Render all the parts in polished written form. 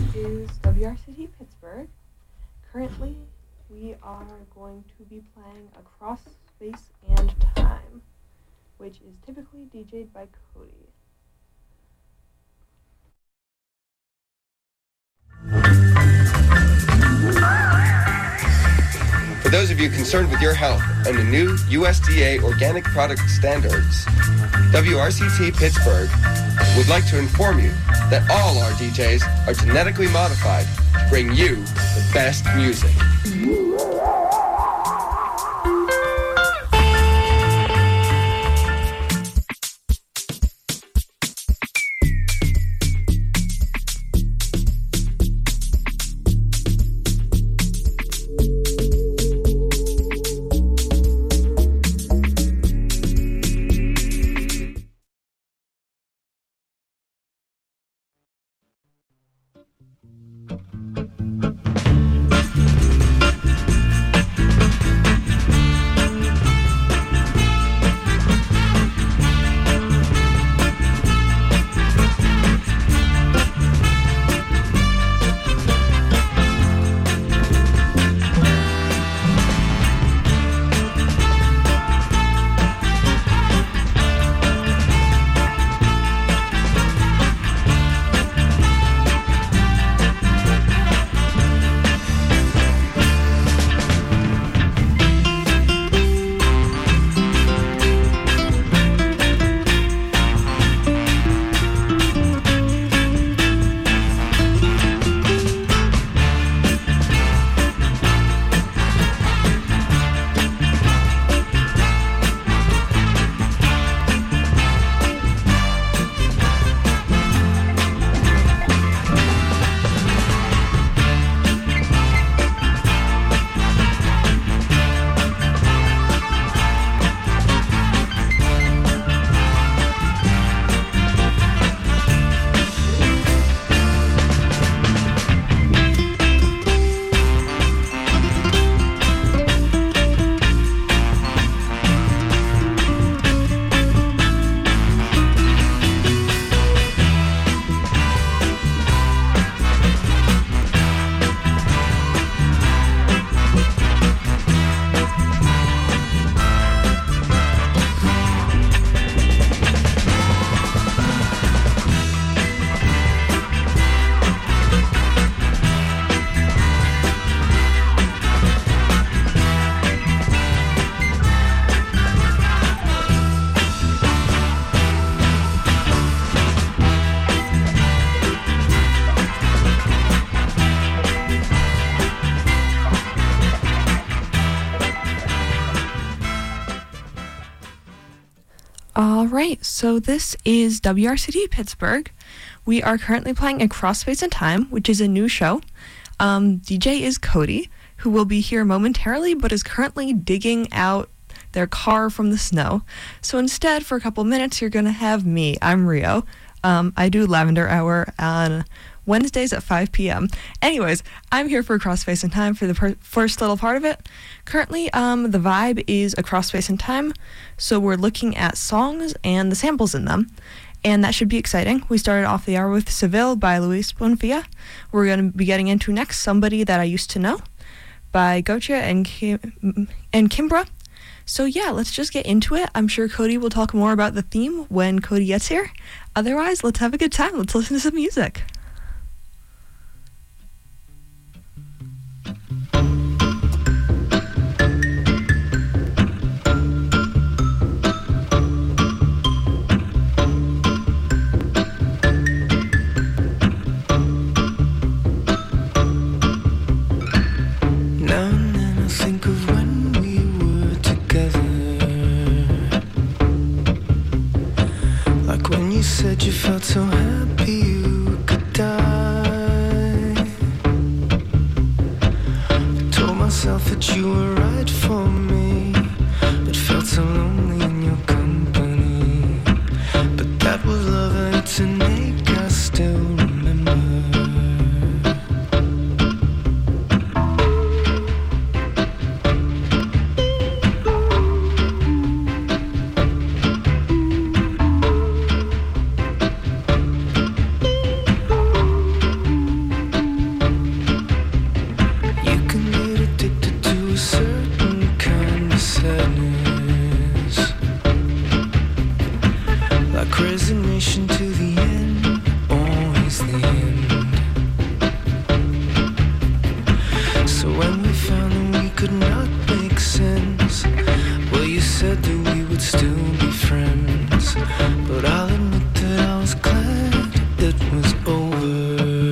is WRCT Pittsburgh. Currently, we are going to be playing Across Space and Time, which is typically DJ'd by Cody. For those of you concerned with your health and the new USDA organic product standards, WRCT Pittsburgh would like to inform you that all our DJs are genetically modified to bring you the best music. Alright, so this is WRCT Pittsburgh. We are currently playing Across Space and Time, which is a new show. DJ is Cody, who will be here momentarily, but is currently digging out their car from the snow. So instead, for a couple minutes, you're going to have me. I'm Rio. I do Lavender Hour on Wednesdays at 5 p.m. Anyways, I'm here for Across Space and Time for the first little part of it. Currently, the vibe is Across Space and Time, so we're looking at songs and the samples in them, and that should be exciting. We started off the hour with Seville by Luis Bonfilla. We're going to be getting into next Somebody That I Used to Know by Gocha and Kimbra. So yeah, let's just get into it. I'm sure Cody will talk more about the theme when Cody gets here. Otherwise, let's have a good time. Let's listen to some music. Said you felt so happy you could die. I told myself that you were right for me, but felt so lonely in your company. But that was love and it's an ache I still remember. So when we found that we could not make sense, well, you said that we would still be friends. But I'll admit that I was glad it was over.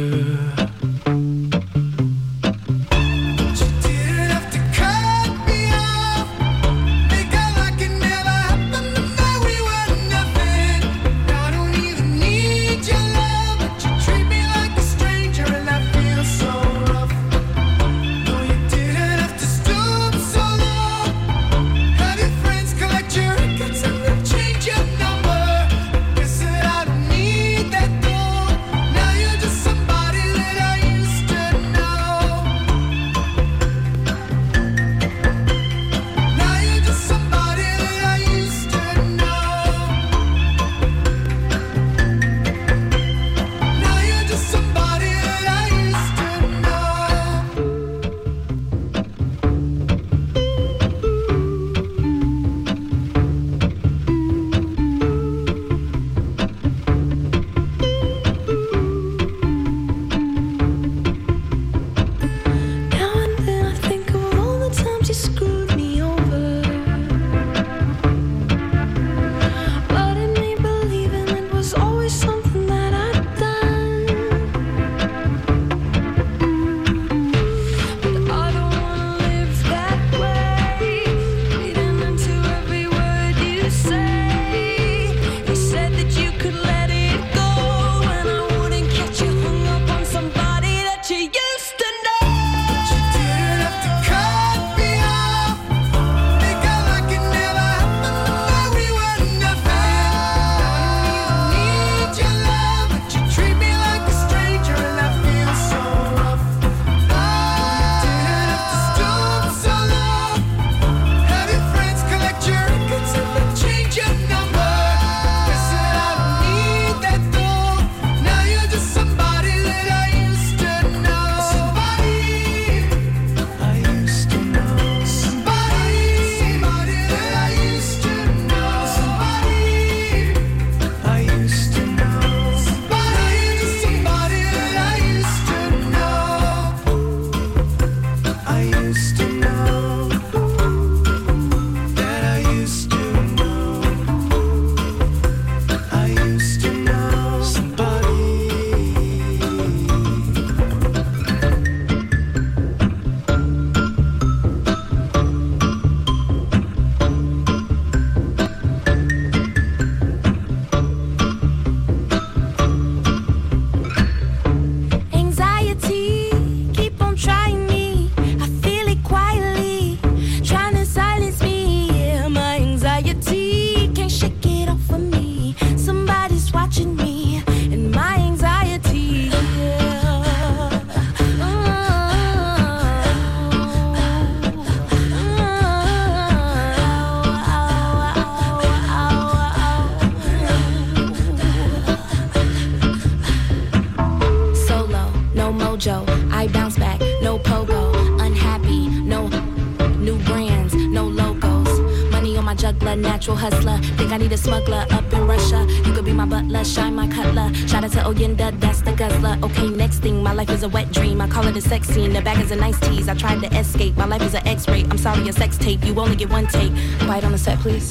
Natural hustler, think I need a smuggler up in Russia. You could be my butler, shine my cutler. Shout out to Oyenda, that's the guzzler. Okay, next thing, my life is a wet dream. I call it a sex scene, the bag is a nice tease. I tried to escape, my life is an X-ray. I'm sorry, a sex tape, you only get one take. Quiet on the set, please.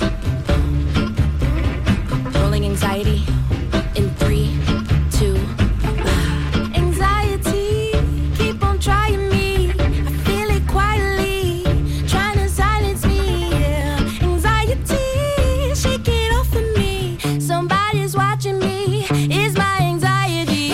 Rolling anxiety in 3, 2. Anxiety, keep on trying me. I feel it quietly, trying to silence me. Yeah. Anxiety, shake it off of me. Somebody's watching me. Is my anxiety.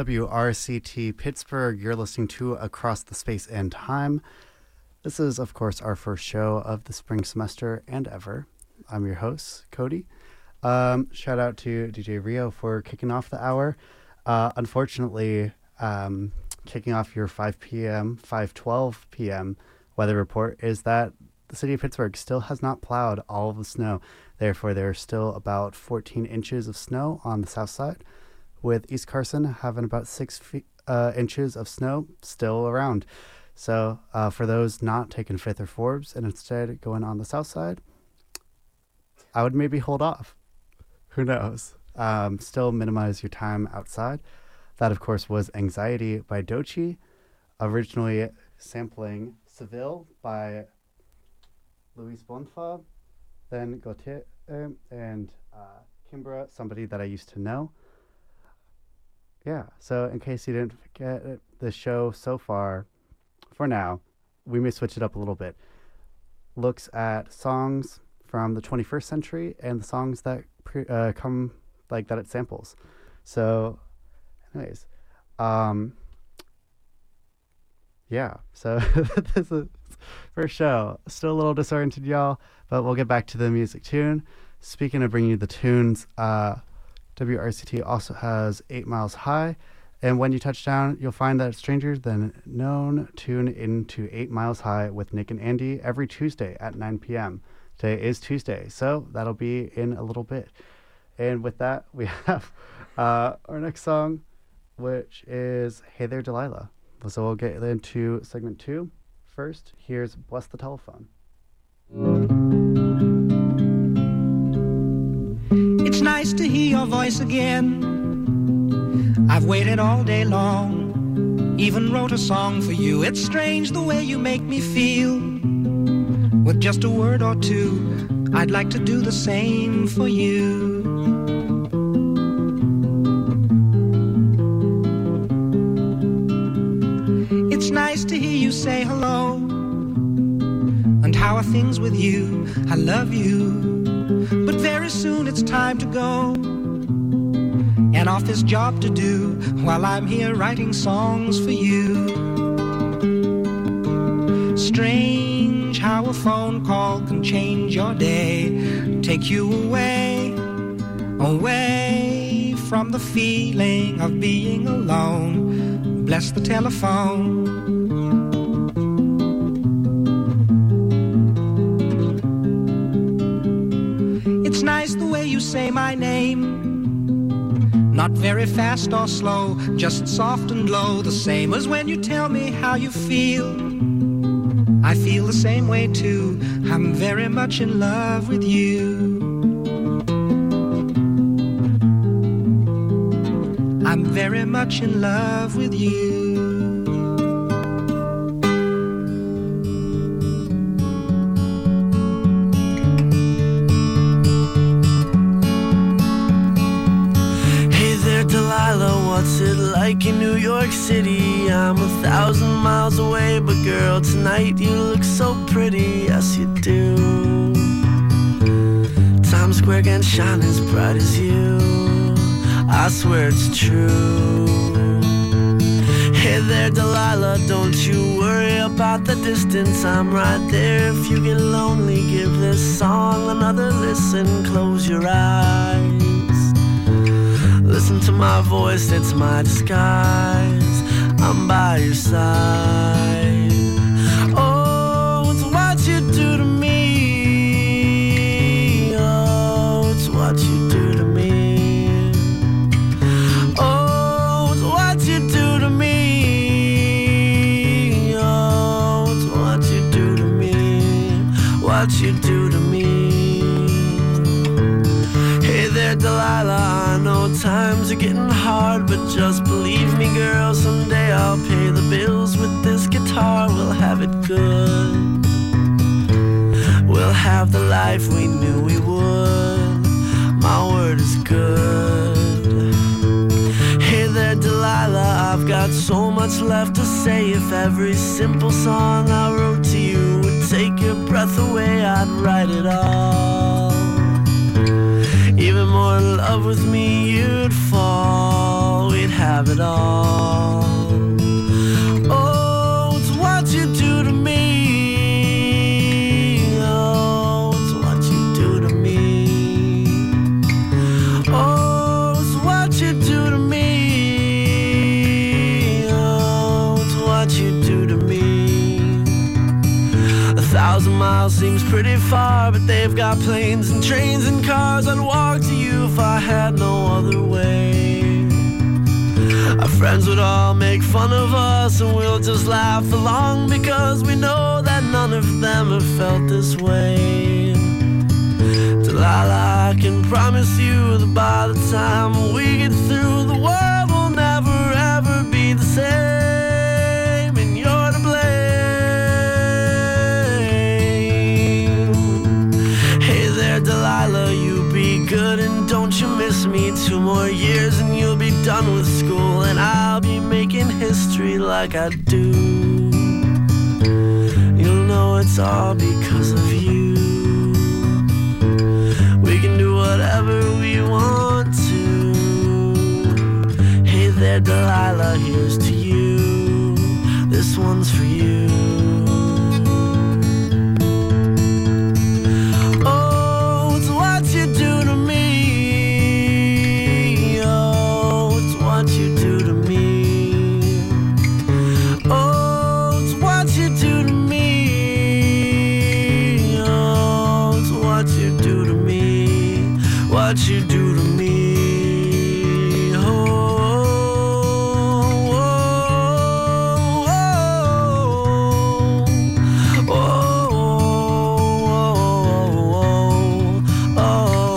WRCT Pittsburgh. You're listening to Across the Space and Time. This is, of course, our first show of the spring semester and ever. I'm your host, Cody. Shout out to DJ Rio for kicking off the hour. Unfortunately, kicking off your 5:12 p.m. weather report is that the city of Pittsburgh still has not plowed all of the snow. Therefore, there's still about 14 inches of snow on the south side, with East Carson having about 6 inches of snow still around. So for those not taking fifth or forbs and instead going on the south side, I would maybe hold off. Who knows? Still minimize your time outside. That, of course, was Anxiety by Doechii, originally sampling Seville by Luis Bonfa, then Gautier and Kimbra, somebody that I used to know. Yeah, so in case you didn't get the show so far, for now, we may switch it up a little bit. Looks at songs from the 21st century and the songs that come like that it samples. So, anyways, yeah, so this is first show. Still a little disoriented, y'all, but we'll get back to the music tune. Speaking of bringing you the tunes, WRCT also has 8 Miles High, and when you touch down, you'll find that Stranger Than Known tune into 8 Miles High with Nick and Andy every Tuesday at 9 p.m. Today is Tuesday, so that'll be in a little bit. And with that, we have our next song, which is Hey There, Delilah. So we'll get into segment 2. First, here's Bless the Telephone. It's nice to hear your voice again. I've waited all day long, even wrote a song for you. It's strange the way you make me feel. With just a word or two, I'd like to do the same for you. It's nice to hear you say hello. And how are things with you? I love you. But very soon it's time to go. An office job to do while I'm here writing songs for you. Strange how a phone call can change your day. Take you away, away from the feeling of being alone. Bless the telephone. It's nice the way you say my name. Not very fast or slow, just soft and low. The same as when you tell me how you feel. I feel the same way too. I'm very much in love with you. I'm very much in love with you. What's it like in New York City? I'm 1,000 miles away, but girl, tonight you look so pretty, yes you do. Times Square can shine as bright as you, I swear it's true. Hey there, Delilah, don't you worry about the distance, I'm right there. If you get lonely, give this song another listen, close your eyes. Listen to my voice, it's my disguise. I'm by your side. Oh, it's what you do to me. Oh, it's what you do to me. Oh, it's what you do to me. Oh, it's what you do to me. What you do to me. Hey there, Delilah, I know times are getting hard, but just believe me, girl, someday I'll pay the bills with this guitar. We'll have it good. We'll have the life we knew we would. My word is good. Hey there, Delilah, I've got so much left to say. If every simple song I wrote to you would take your breath away, I'd write it all. Even more in love with me you'd fall. We'd have it all. Oh, it's what you do to me. Oh, it's what you do to me. Oh, it's what you do to me. Oh, it's what you do to me. 1,000 miles seems pretty far, but they've got planes and trains and cars. I'd walk to you if I had no other way. Our friends would all make fun of us, and we'll just laugh along, because we know that none of them have felt this way. Delilah, I can promise you that by the time we get through, the world will never ever be the same, and you're to blame. Hey there, Delilah, you be good and don't you miss me. 2 more years and you'll be done with school, and I'll be making history like I do. You'll know it's all because of you. We can do whatever we want to. Hey there, Delilah, here's to you. This one's for you. Oh, it's what you do to me. Oh, it's what you do to me. Oh, it's what you do to me. Oh, it's what you do to me. What you do to me. Oh, oh, oh, oh, oh, oh,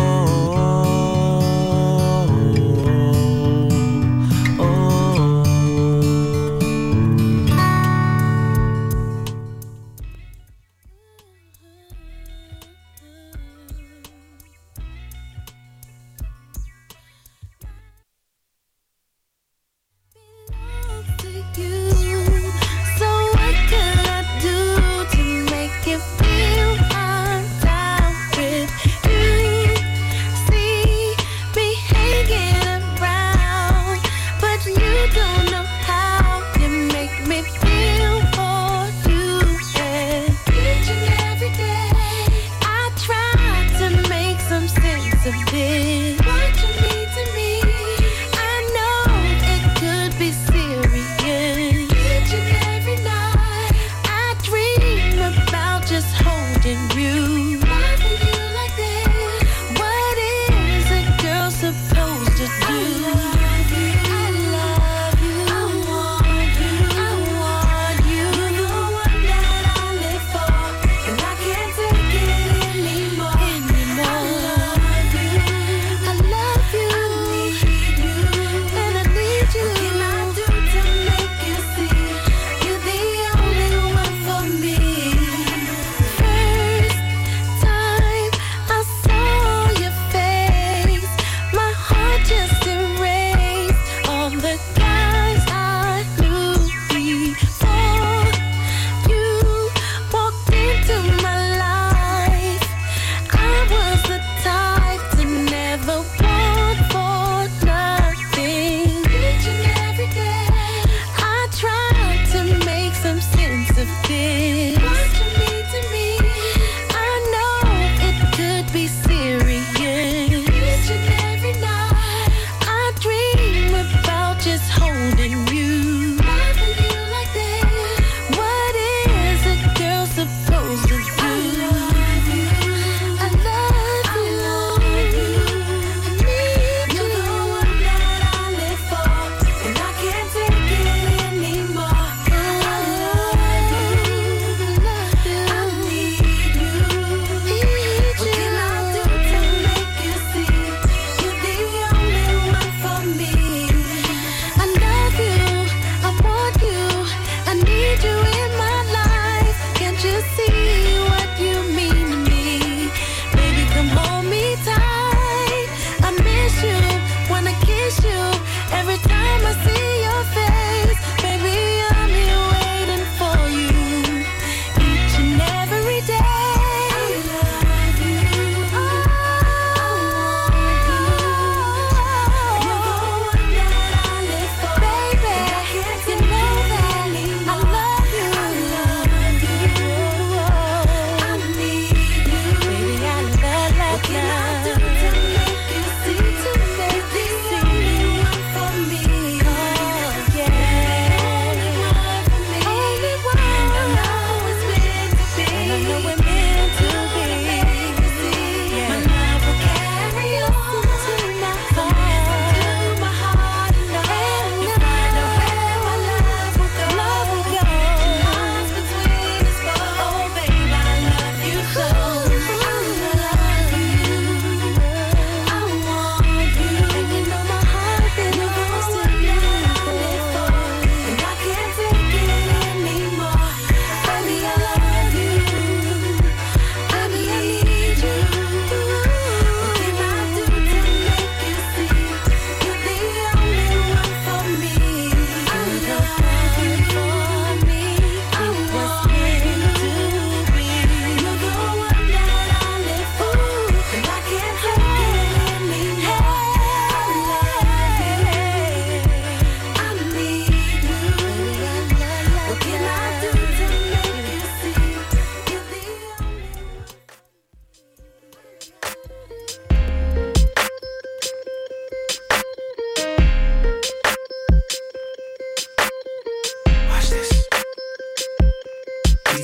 oh, oh.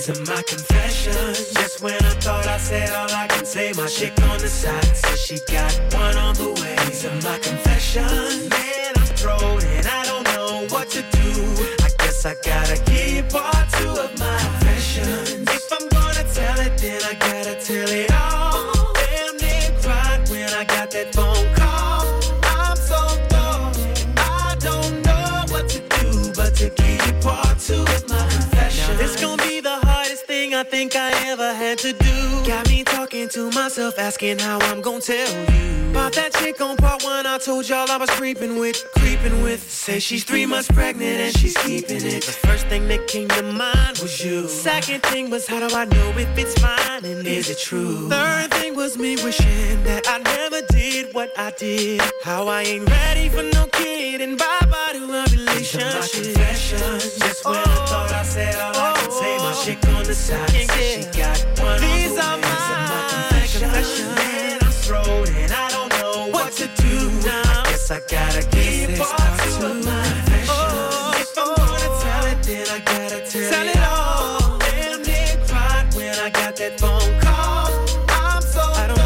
These are my confessions. Just when I thought I said all I can say, my chick on the side says she got one on the way. These are my confessions. Man, I'm thrown and I don't know what to do. I guess I gotta give part two of my confessions. If I'm gonna tell it, then I gotta tell it all. Damn near cried when I got that phone call. I'm so thrown, I don't know what to do but to give you part two of my confessions. Now this gon' be the hardest thing I think I ever had to do. Got me talking to myself, asking how I'm gon' tell you about that chick on part one I told y'all I was creeping with. Say she's 3 months pregnant and she's keeping it. The first thing that came to mind was you. Second thing was, how do I know if it's mine and is it true? Third thing was me wishing that I never did what I did. How I ain't ready for no kid and bye-bye to a relationship. These are my confessions. Just when I thought I said all I could say, my chick on the side said she got one. These are my confessions. Man, I'm thrown and I don't know what to do now. I guess I gotta give part two of my confessions. If I'm gonna tell it, then I gotta tell it all. Damn near cried when I got that phone call. I'm so I don't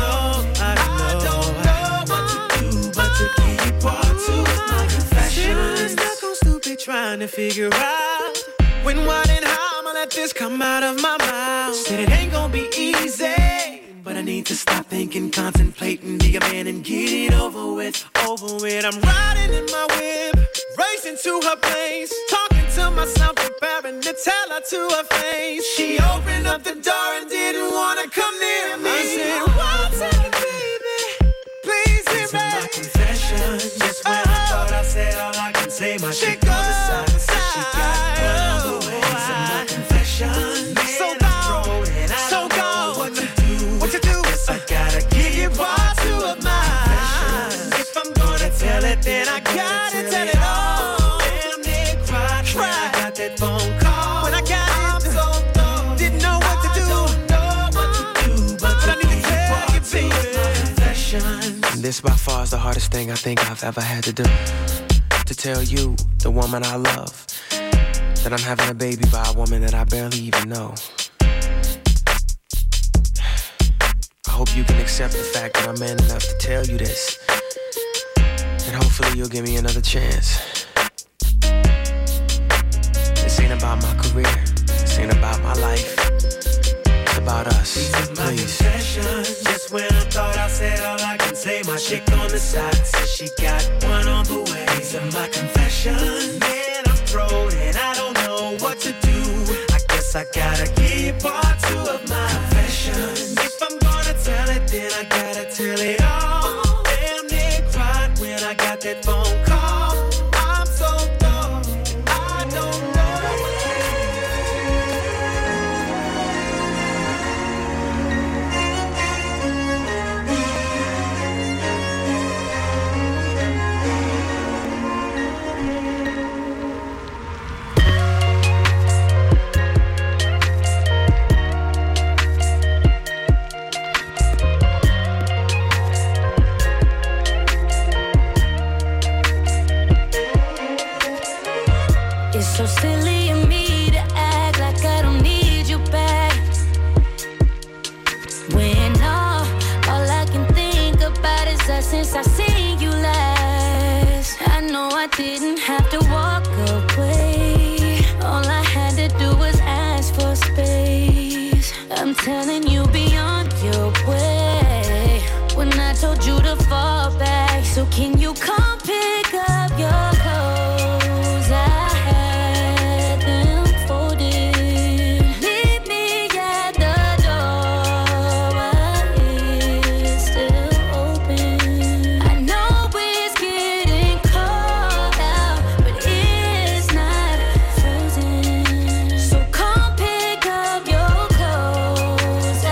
know what to do but to give you part two of my confessions. Sitting stuck on stupid trying to figure out when, what, and how I'ma let this come out of my mouth. Said it ain't gonna be easy, but I need to stop thinking, contemplating, be a man and get it over with. I'm riding in my whip, racing to her place, talking to myself, preparing to tell her to her face. She opened up the door and didn't want to come near me. I said, what's up, baby? Please hear me. These are my confessions. Just when I thought I said all I can say, my chick on the side said she got one on the way. These are my confessions. Man, so gone, and I don't know what to do. I gotta give you part two of mine. If I'm gonna tell it, then I gotta tell it all. Damn near cried when I got that phone call. When I got it, I'm so thrown, didn't know what to do. But I need to tell you, baby. And this by far is the hardest thing I think I've ever had to do. To tell you, the woman I love, that I'm having a baby by a woman that I barely even know. I hope you can accept the fact that I'm man enough to tell you this. And hopefully you'll give me another chance. This ain't about my career. This ain't about my life. It's about us. These are my Please. confessions. Just when I thought I said all I can say, my chick on the side says she got one on the way. These are my confessions. Man, I'm thrown and I don't know what to do. I guess I gotta give part two of my confessions. If I'm gonna tell it, then I gotta tell it all. Damn near cried when I got that phone call. I'm so thrown, I don't know. So silly of me to act like I don't need you back. When all I can think about is us since I seen you last. I know I didn't have to walk away. All I had to do was ask for space. I'm telling you, be on your way. When I told you to fall back, so can you come pick up your clothes? I had them folded. Meet me at the door while it's still open. I know it's getting cold out, but it's not frozen. So come pick up your clothes.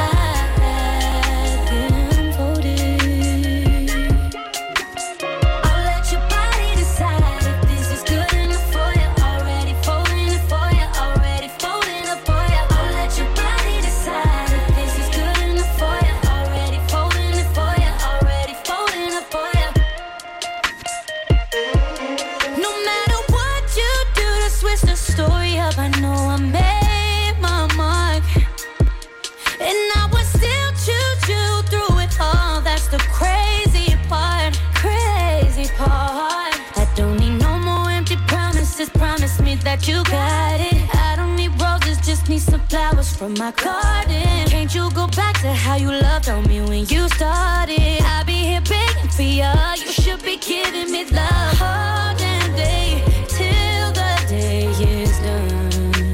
got it. I don't need roses, just need some flowers from my garden. Can't you go back to how you loved on me when you started? I'll be here begging for you. You should be giving me love all damn day till the day is done.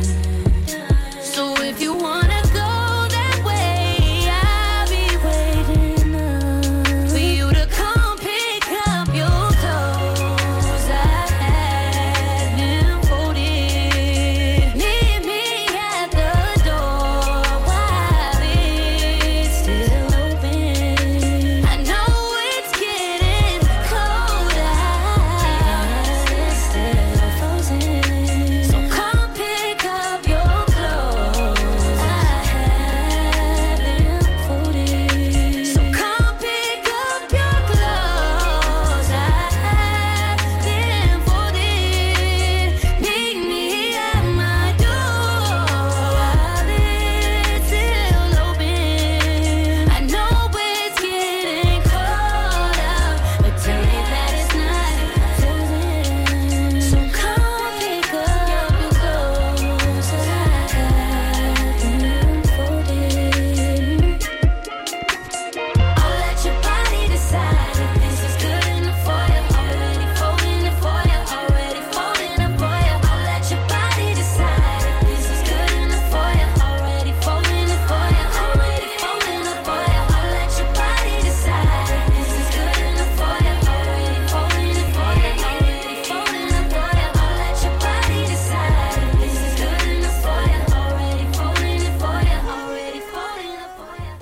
So if you wanna go that way, I'll be waiting up for you to come pick up your clothes. I had them folded. Meet me at the door while it's still open. I know it's getting cold out, it's still frozen. So come pick up your clothes. I have them folded. So come pick up your clothes. I have them folded. Meet me at my door while it's still open. I know it's getting cold out, but tell me that it's not frozen. So come pick up your clothes. I have them folded. I'll let your body decide if this is good enough for you. Already folding it for you. Already folding it for you. I'll let your body decide if this is good enough for you. Already folding it for you. Already folding it for you. I'll let your body decide if this is good enough for you. Already folding it for you. Already folding it for you. I'll let your body decide if this is good enough for you. Already folding it for you. Already folding it for you.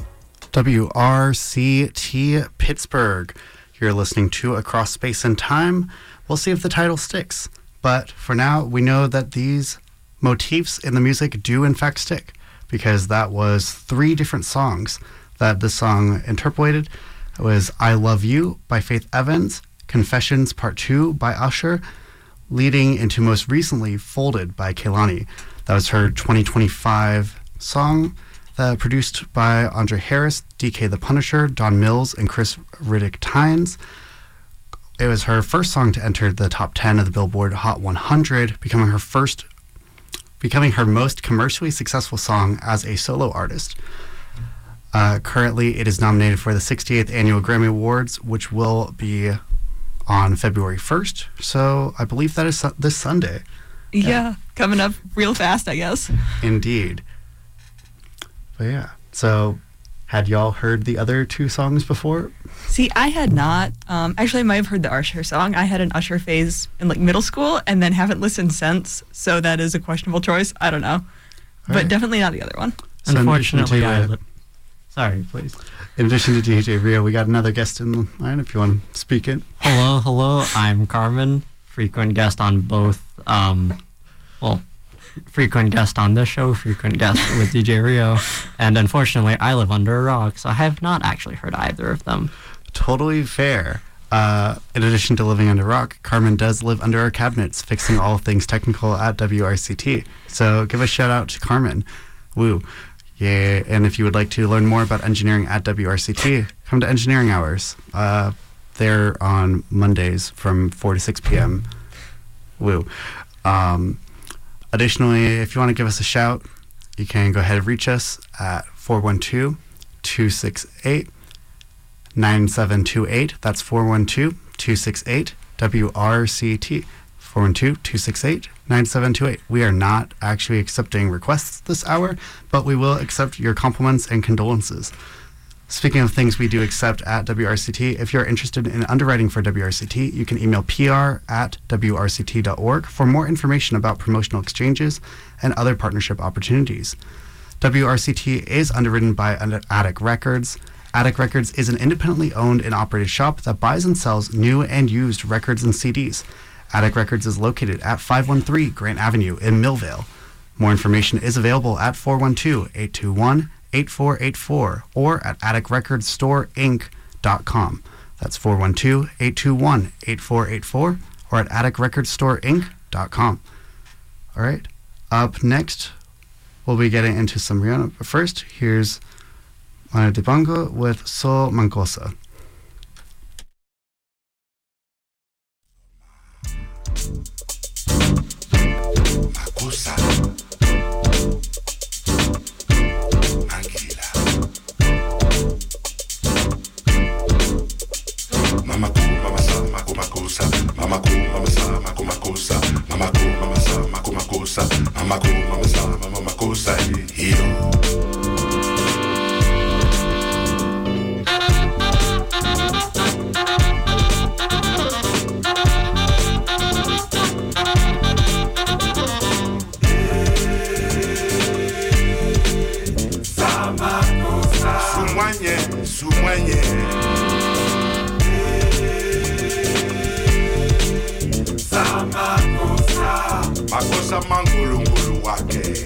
WRCT Pittsburgh. You're listening to Across Space and Time. We'll see if the title sticks. But for now, we know that these motifs in the music do in fact stick, because that was 3 different songs that this song interpolated. It was I Love You by Faith Evans, Confessions Part 2 by Usher, leading into most recently Folded by Kehlani. That was her 2025 song, produced by Andre Harris, DK the Punisher, Don Mills, and Chris Riddick Tynes. It was her first song to enter the top 10 of the Billboard Hot 100, becoming her most commercially successful song as a solo artist. Currently, it is nominated for the 68th Annual Grammy Awards, which will be on February 1st. So I believe that is this Sunday. Yeah, coming up real fast, I guess. Indeed. But yeah, so had y'all heard the other 2 songs before? See, I had not. Actually, I might have heard the Usher song. I had an Usher phase in middle school and then haven't listened since. So that is a questionable choice. I don't know. But definitely not the other one. So Unfortunately, sorry, please. In addition to DJ Rio, we got another guest in line if you want to speak in. Hello. I'm Carmen, frequent guest on both, frequent guest on this show, frequent guest with DJ Rio, and unfortunately, I live under a rock, so I have not actually heard either of them. Totally fair. In addition to living under a rock, Carmen does live under our cabinets, fixing all things technical at WRCT. So give a shout out to Carmen. Woo. Yeah, and if you would like to learn more about engineering at WRCT, come to Engineering Hours. They're on Mondays from 4 to 6 p.m. Woo. Additionally, if you want to give us a shout, you can go ahead and reach us at 412-268-9728. That's 412-268-WRCT. 412-268-9728. We are not actually accepting requests this hour, but we will accept your compliments and condolences. Speaking of things we do accept at WRCT, if you're interested in underwriting for WRCT, you can email pr@wrct.org for more information about promotional exchanges and other partnership opportunities. WRCT is underwritten by Attic Records. Attic Records is an independently owned and operated shop that buys and sells new and used records and CDs. Attic Records is located at 513 Grant Avenue in Millvale. More information is available at 412-821-8484 or at atticrecordstoreinc.com. That's 412-821-8484 or at atticrecordstoreinc.com. All right. Up next, we'll be getting into some Rihanna. But first, here's Mana Dibango with So Mancosa. mama kosa hiyo. Sumwenye makosa mangulungulu wake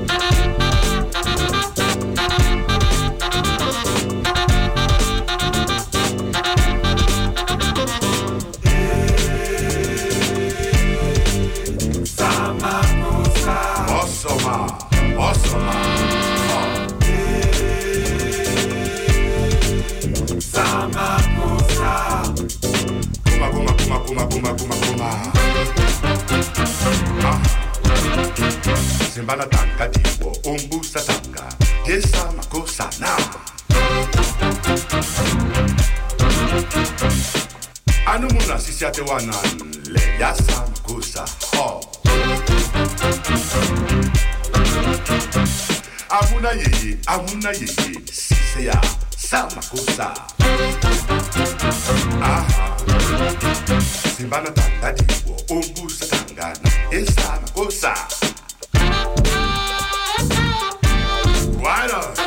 Osoma Simbana tanka diwo umbusa tanka Yesa makosa na Anumuna sisi ate wanan le yasa makosa ho Amuna yeye sisi ya sa makosa Simbana tanka diwo umbusa tangana Yesa makosa Why not?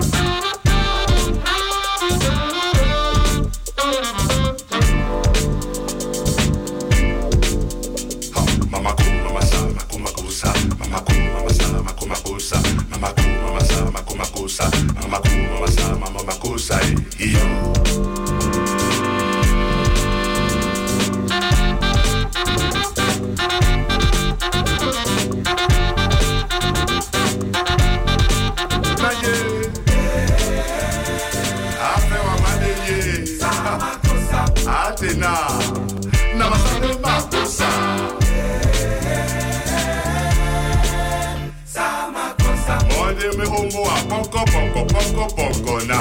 Mama ku mama sa makuma kusa mama ku mama sa makuma kusa mama ku mama sa makuma kusa mama ku mama sa mama kusa iyo Atena, namasane makosa. Sama kosa. Mode me homo a poko na.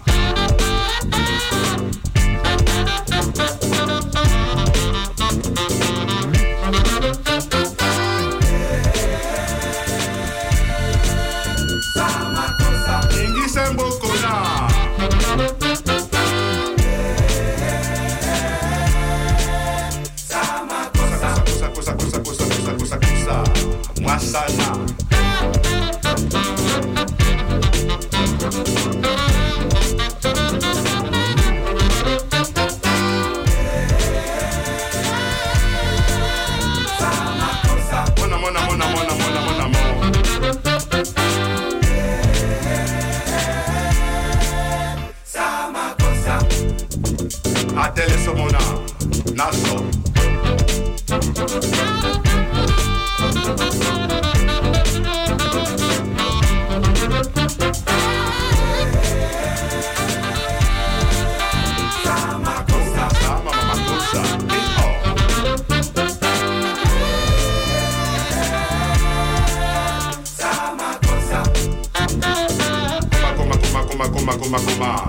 Sama kosa. Ingi sembo kona. Masana Mona Sama cosa Atele somona Naso Kuma.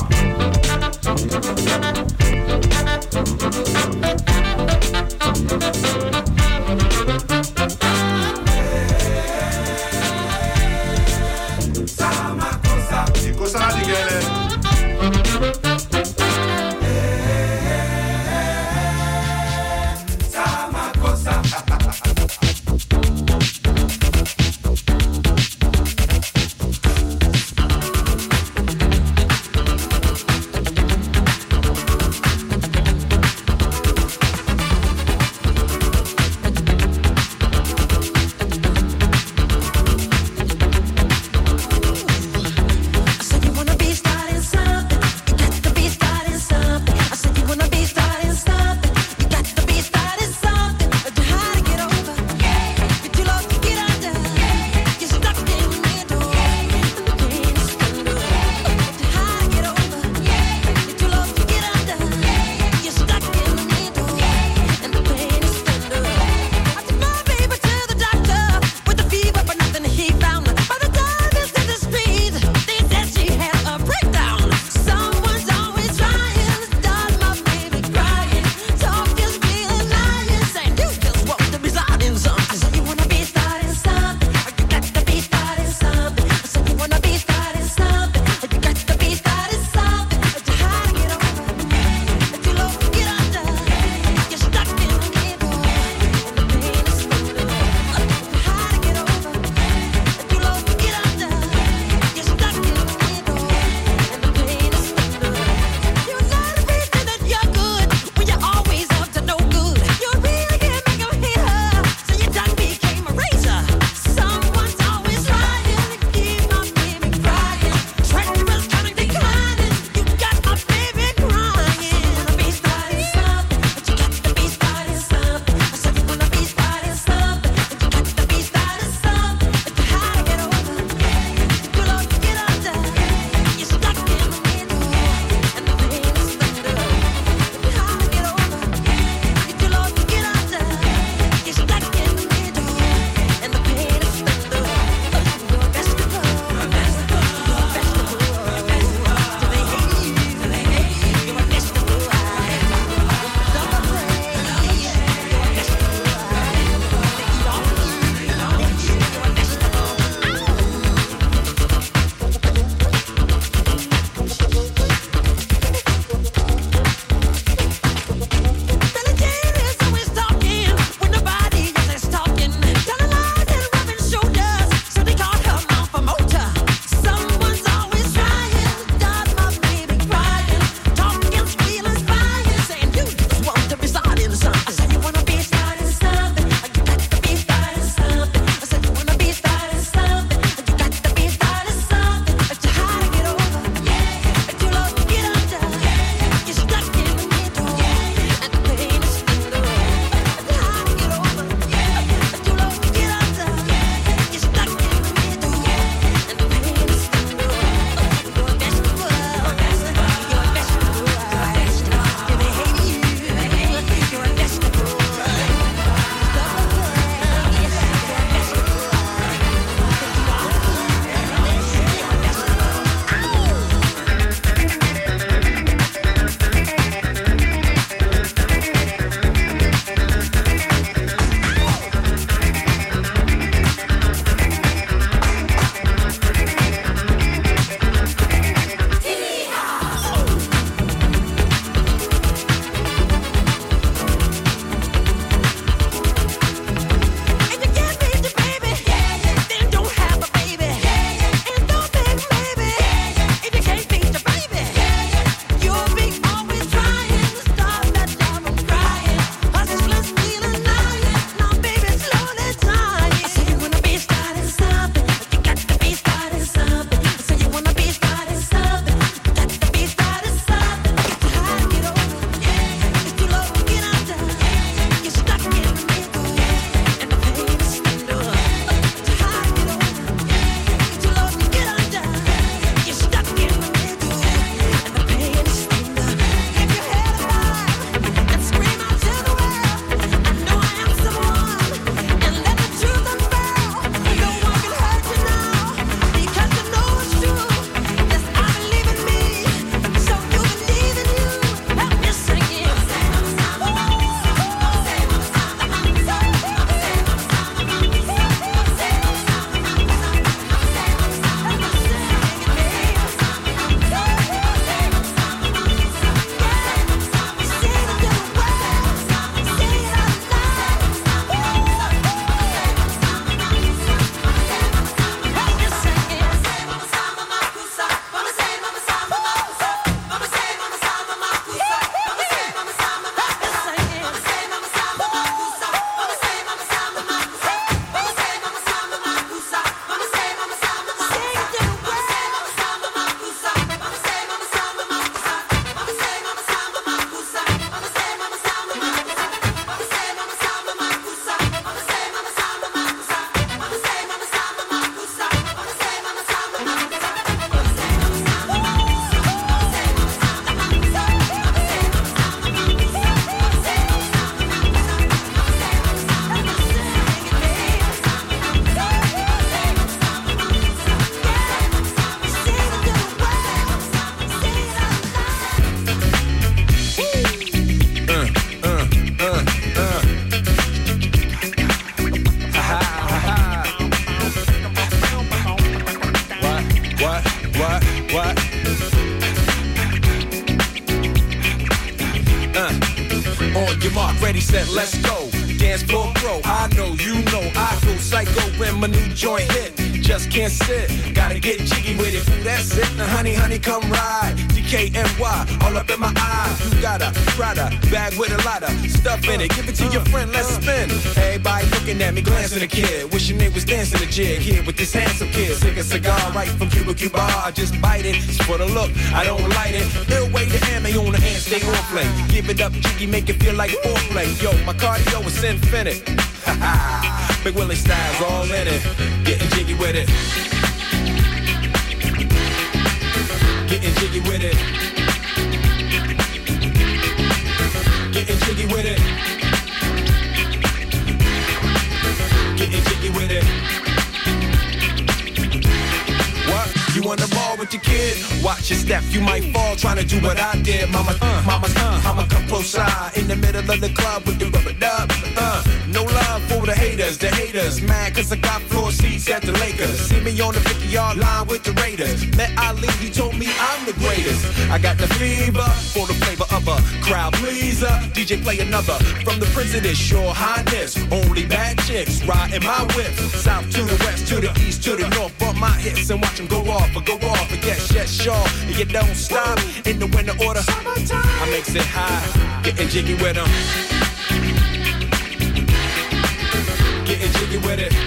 Sama cosa. Di cosa di gele? Sama cosa. What? On your mark, ready, set, let's go. Dance floor pro, I know, you know, I go psycho when my new joint hit. Just can't sit, gotta get jiggy with it. Ooh, that's it, now honey, come ride. DKNY, all up in my eye. You got a Prada bag with a lot of stuff in it. Give it to your friend, let's spin. Everybody looking at me, glancing a kid. Wishing they was dancing a jig here with this handsome kid. Sick a cigar right from Cuba Cuba. I just bite it, it's for the look, I don't light it. Ill way to ammo on the hand, stay on play. Give it up, jiggy, make it feel like foreplay. Yo, my cardio is infinite. Big Willie style's all in it. Getting jiggy with it. Getting jiggy with it. Getting jiggy with it. Getting jiggy with it. What? You on the ball with your kid? Watch your step, you might fall trying to do what I did. Mama, I'ma come close side in the middle of the club with the rubber dub. No love for the haters, mad cause I got floor seats at the Lakers. See me on the 50-yard line with the Raiders. Met Ali, he told me I'm the greatest. I got the fever for the flavor of a crowd pleaser. DJ play another from the Prince of this, your highness. Only bad chicks riding my whip. South to the west, to the east, to the north. Bump my hips and watch them go off. Yes, sure, and you don't stop. In the winter order, I makes it high. Getting jiggy with them. Getting jiggy with it.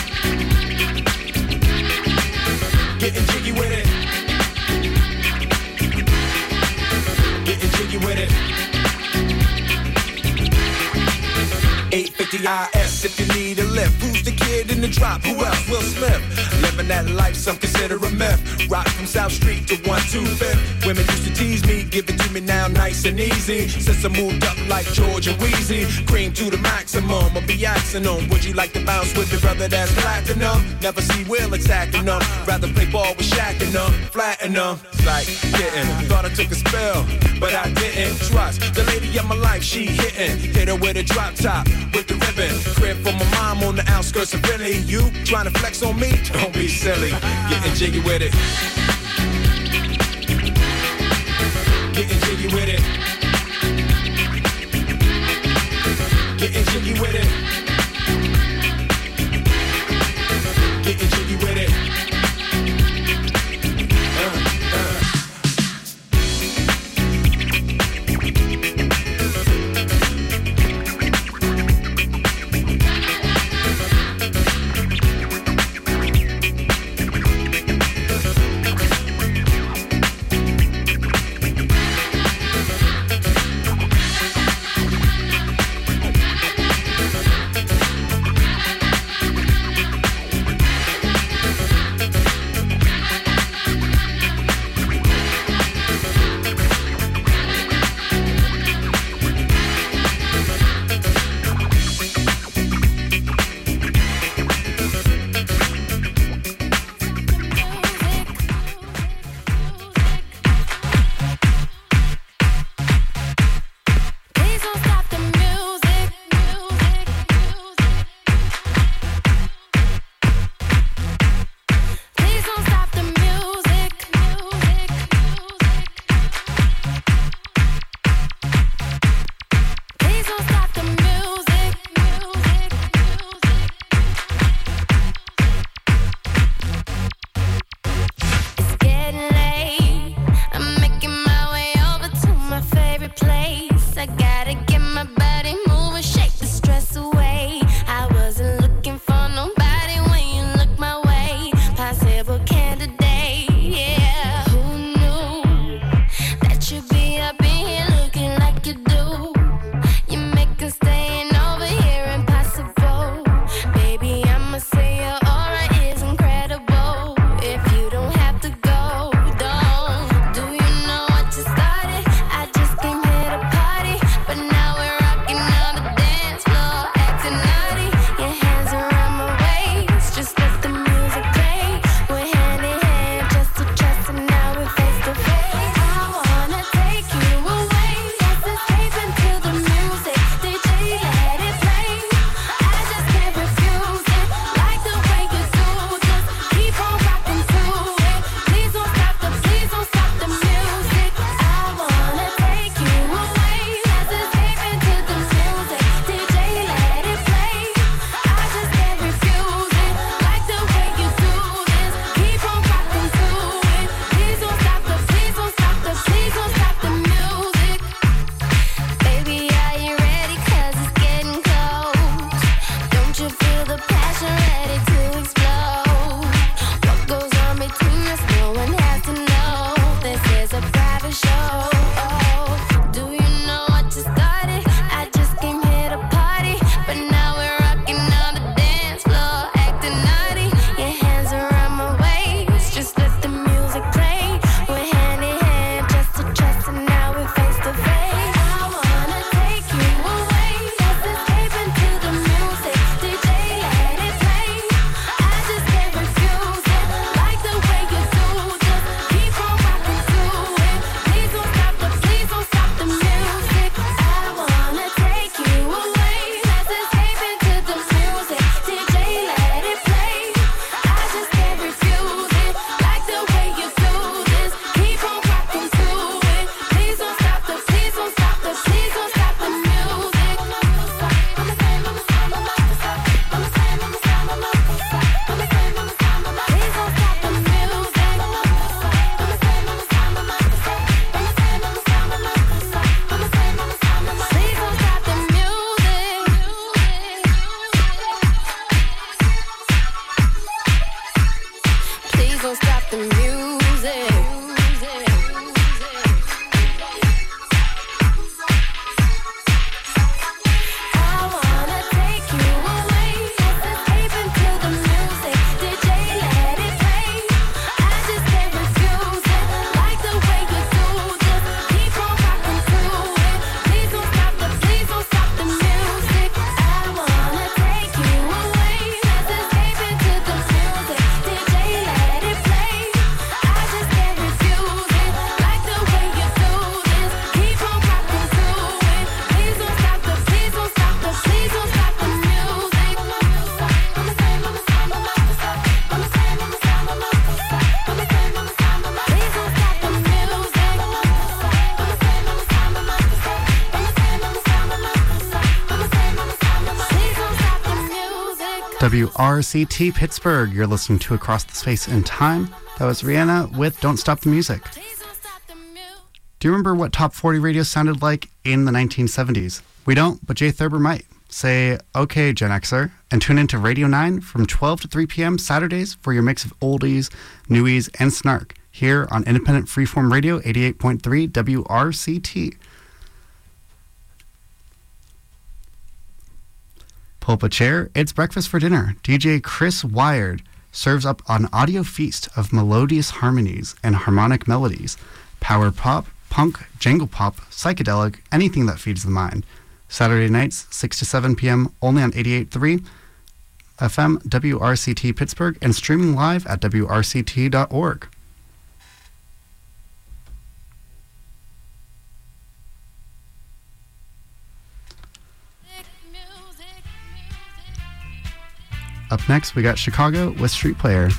Getting jiggy with it. Getting jiggy with it. 850 IS if you need a lift. Who's the kid in the drop? Who else? Will Smith. Living that life, some consider a myth. Rock from South Street to 125th. Women used to tease me, give it to me now nice and easy. Since I moved up like George and Wheezy, cream to the maximum, I'll be axing them. Would you like to bounce with your brother that's platinum? Never see Will attacking them. Rather play ball with Shaq and them, flatten them. Like getting, thought I took a spell, but I didn't. Trust the lady of my life, she hitting. Hit her with a drop top, with the ribbon. Crib for my mom on the outskirts of Philly. You trying to flex on me? Don't be silly. Getting jiggy with it. Getting jiggy with it. Getting jiggy with it. Getting jiggy with it. don't stop the music. WRCT Pittsburgh, you're listening to Across the Space and Time. That was Rihanna with Don't Stop the Music. Do you remember what Top 40 radio sounded like in the 1970s? We don't, but Jay Thurber might. Say, okay, Gen Xer, and tune into Radio 9 from 12 to 3 p.m. Saturdays for your mix of oldies, newies, and snark here on Independent Freeform Radio 88.3 WRCT. Pull up a chair, it's breakfast for dinner. DJ Chris Wired serves up an audio feast of melodious harmonies and harmonic melodies. Power pop, punk, jangle pop, psychedelic, anything that feeds the mind. Saturday nights, 6 to 7 p.m., only on 88.3 FM WRCT Pittsburgh and streaming live at WRCT.org. Up next, we got Chicago with Street Player.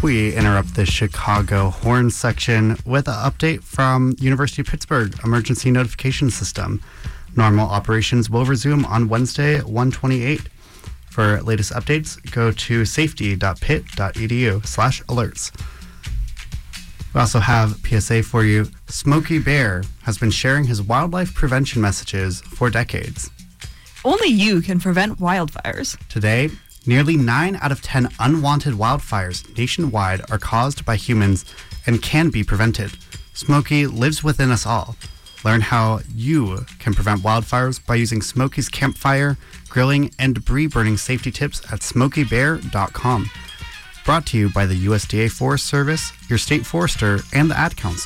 We interrupt the Chicago horn section with an update from University of Pittsburgh Emergency Notification System. Normal operations will resume on Wednesday, 1/28. For latest updates, go to safety.pitt.edu/alerts. We also have PSA for you. Smokey Bear has been sharing his wildlife prevention messages for decades. Only you can prevent wildfires. Today, nearly 9 out of 10 unwanted wildfires nationwide are caused by humans and can be prevented. Smokey lives within us all. Learn how you can prevent wildfires by using Smokey's campfire, grilling, and debris burning safety tips at smokeybear.com. Brought to you by the USDA Forest Service, your state forester, and the Ad Council.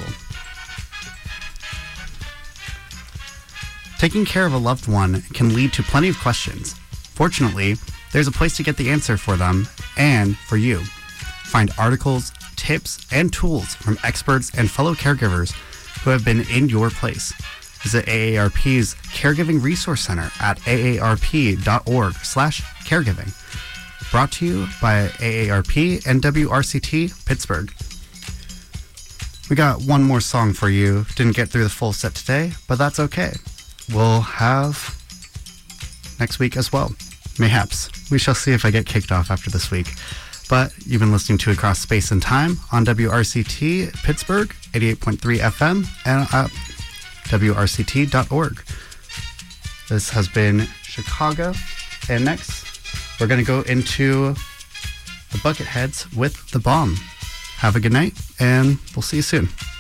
Taking care of a loved one can lead to plenty of questions. Fortunately, there's a place to get the answer for them and for you. Find articles, tips, and tools from experts and fellow caregivers who have been in your place. Visit AARP's Caregiving Resource Center at aarp.org/caregiving. Brought to you by AARP and WRCT Pittsburgh. We got one more song for you. Didn't get through the full set today, but that's okay. We'll have next week as well. Mayhaps. We shall see if I get kicked off after this week. But you've been listening to Across Space and Time on WRCT Pittsburgh, 88.3 FM, and at WRCT.org. This has been Chicago. And next, we're going to go into the Bucketheads with The Bomb. Have a good night, and we'll see you soon.